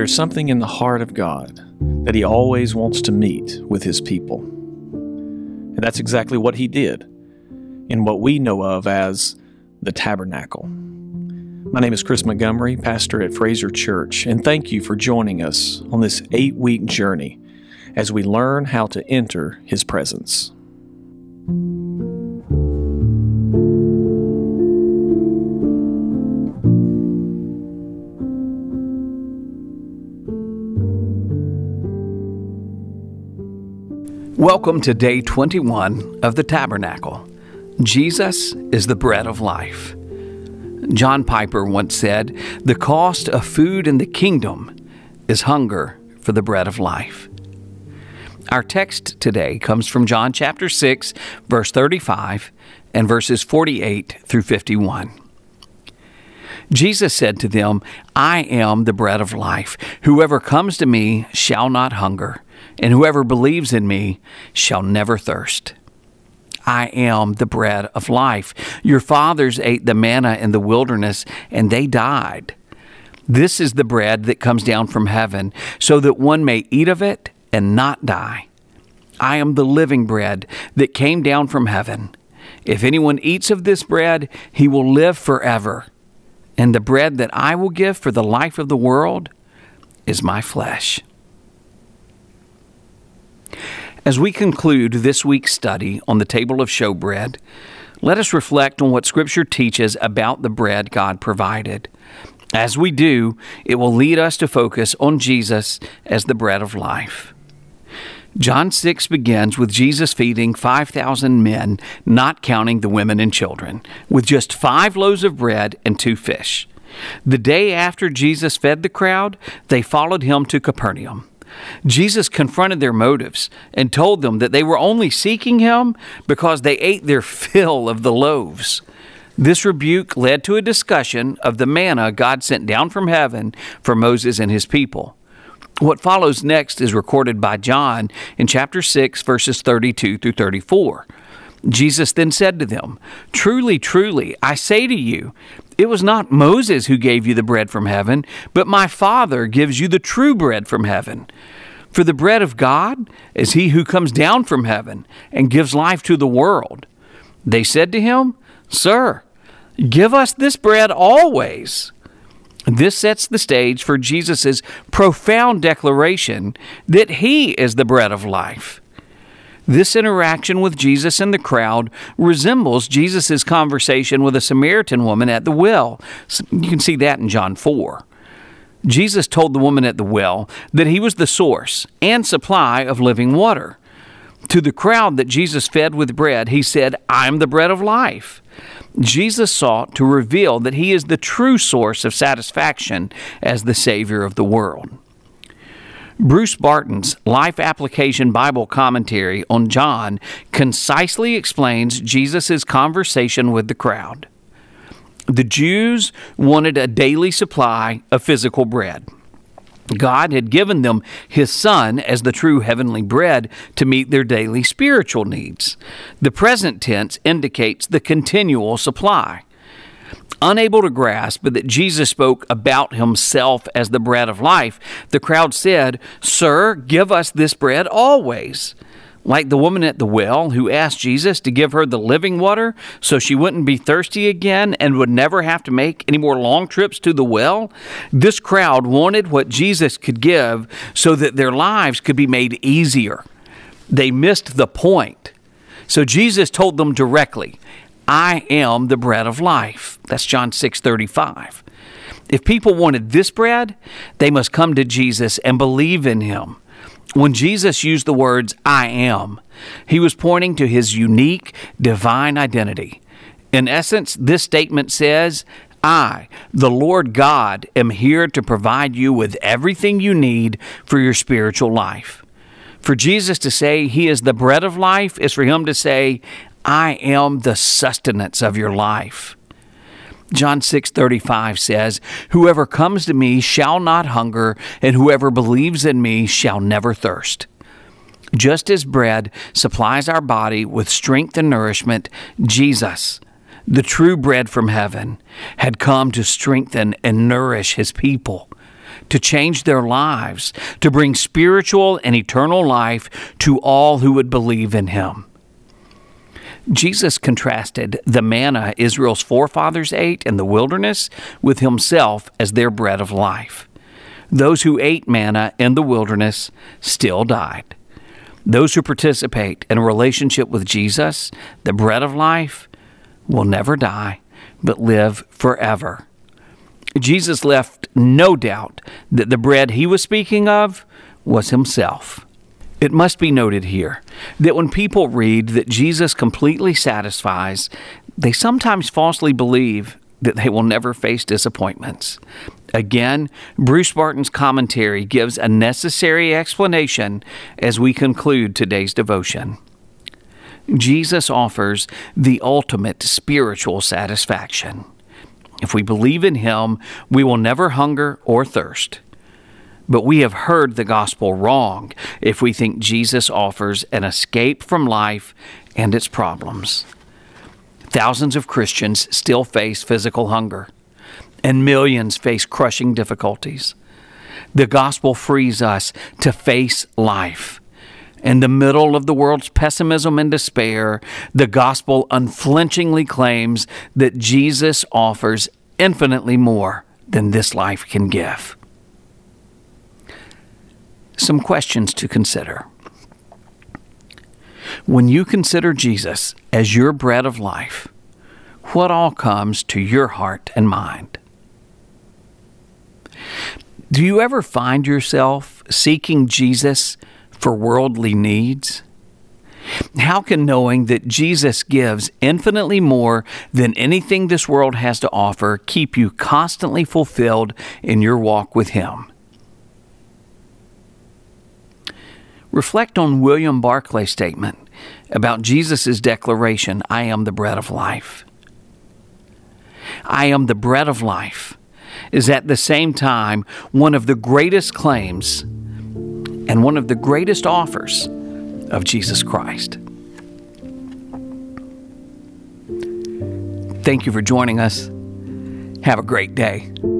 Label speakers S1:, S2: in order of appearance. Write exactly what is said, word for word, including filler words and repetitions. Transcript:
S1: there's something in the heart of God that He always wants to meet with His people. And that's exactly what He did in what we know of as the tabernacle. My name is Chris Montgomery, pastor at Fraser Church, and thank you for joining us on this eight-week journey as we learn how to enter His presence.
S2: Welcome to day twenty-one of the Tabernacle. Jesus is the bread of life. John Piper once said, "The cost of food in the kingdom is hunger for the bread of life." Our text today comes from John chapter six, verse thirty-five, and verses forty-eight through fifty-one. Jesus said to them, "I am the bread of life. Whoever comes to me shall not hunger, and whoever believes in me shall never thirst. I am the bread of life. Your fathers ate the manna in the wilderness, and they died. This is the bread that comes down from heaven, so that one may eat of it and not die. I am the living bread that came down from heaven. If anyone eats of this bread, he will live forever. And the bread that I will give for the life of the world is my flesh." As we conclude this week's study on the table of showbread, let us reflect on what Scripture teaches about the bread God provided. As we do, it will lead us to focus on Jesus as the bread of life. John six begins with Jesus feeding five thousand men, not counting the women and children, with just five loaves of bread and two fish. The day after Jesus fed the crowd, they followed Him to Capernaum. Jesus confronted their motives and told them that they were only seeking Him because they ate their fill of the loaves. This rebuke led to a discussion of the manna God sent down from heaven for Moses and his people. What follows next is recorded by John in chapter six, verses thirty-two through thirty-four. Jesus then said to them, "Truly, truly, I say to you, it was not Moses who gave you the bread from heaven, but my Father gives you the true bread from heaven. For the bread of God is He who comes down from heaven and gives life to the world." They said to Him, "Sir, give us this bread always." This sets the stage for Jesus' profound declaration that He is the bread of life. This interaction with Jesus and the crowd resembles Jesus' conversation with a Samaritan woman at the well. You can see that in John four. Jesus told the woman at the well that He was the source and supply of living water. To the crowd that Jesus fed with bread, He said, "I'm the bread of life." Jesus sought to reveal that He is the true source of satisfaction as the Savior of the world. Bruce Barton's Life Application Bible Commentary on John concisely explains Jesus' conversation with the crowd. The Jews wanted a daily supply of physical bread. God had given them His Son as the true heavenly bread to meet their daily spiritual needs. The present tense indicates the continual supply. Unable to grasp that Jesus spoke about Himself as the bread of life, the crowd said, "Sir, give us this bread always." Like the woman at the well who asked Jesus to give her the living water so she wouldn't be thirsty again and would never have to make any more long trips to the well, this crowd wanted what Jesus could give so that their lives could be made easier. They missed the point. So Jesus told them directly, "I am the bread of life." That's John six thirty-five. If people wanted this bread, they must come to Jesus and believe in Him. When Jesus used the words, "I am," He was pointing to His unique divine identity. In essence, this statement says, "I, the Lord God, am here to provide you with everything you need for your spiritual life." For Jesus to say He is the bread of life is for Him to say, "I am the sustenance of your life." John six thirty-five says, "Whoever comes to me shall not hunger, and whoever believes in me shall never thirst." Just as bread supplies our body with strength and nourishment, Jesus, the true bread from heaven, had come to strengthen and nourish His people. to change their lives, to bring spiritual and eternal life to all who would believe in him. Jesus contrasted the manna Israel's forefathers ate in the wilderness with himself as their bread of life. Those who ate manna in the wilderness still died. Those who participate in a relationship with Jesus, the bread of life, will never die, but live forever. Jesus left no doubt that the bread he was speaking of was himself. It must be noted here that when people read that Jesus completely satisfies, they sometimes falsely believe that they will never face disappointments. Again, Bruce Barton's commentary gives a necessary explanation as we conclude today's devotion. Jesus offers the ultimate spiritual satisfaction. If we believe in him, we will never hunger or thirst. But we have heard the gospel wrong if we think Jesus offers an escape from life and its problems. Thousands of Christians still face physical hunger, and millions face crushing difficulties. The gospel frees us to face life. In the middle of the world's pessimism and despair, the gospel unflinchingly claims that Jesus offers infinitely more than this life can give. Some questions to consider. When you consider Jesus as your bread of life, what all comes to your heart and mind? Do you ever find yourself seeking Jesus for worldly needs? How can knowing that Jesus gives infinitely more than anything this world has to offer keep you constantly fulfilled in your walk with him? Reflect on William Barclay's statement about Jesus' declaration, "I am the bread of life." "I am the bread of life" is at the same time one of the greatest claims and one of the greatest offers of Jesus Christ. Thank you for joining us. Have a great day.